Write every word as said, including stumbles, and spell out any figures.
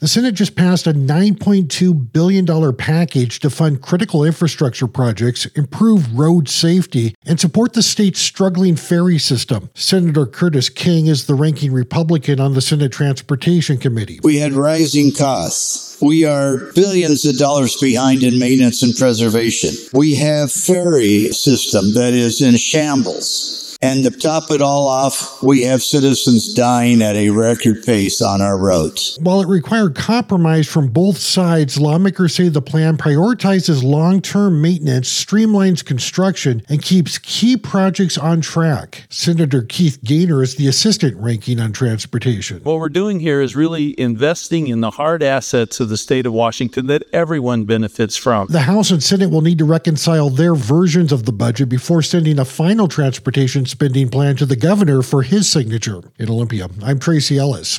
The Senate just passed a nine point two billion dollars package to fund critical infrastructure projects, improve road safety, and support the state's struggling ferry system. Senator Curtis King is the ranking Republican on the Senate Transportation Committee. We had rising costs. We are billions of dollars behind in maintenance and preservation. We have ferry system that is in shambles. And to top it all off, we have citizens dying at a record pace on our roads. While it required compromise from both sides, lawmakers say the plan prioritizes long-term maintenance, streamlines construction, and keeps key projects on track. Senator Keith Gaynor is the assistant ranking on transportation. What we're doing here is really investing in the hard assets of the state of Washington that everyone benefits from. The House and Senate will need to reconcile their versions of the budget before sending a final transportation spending plan to the governor for his signature. In Olympia, I'm Tracy Ellis.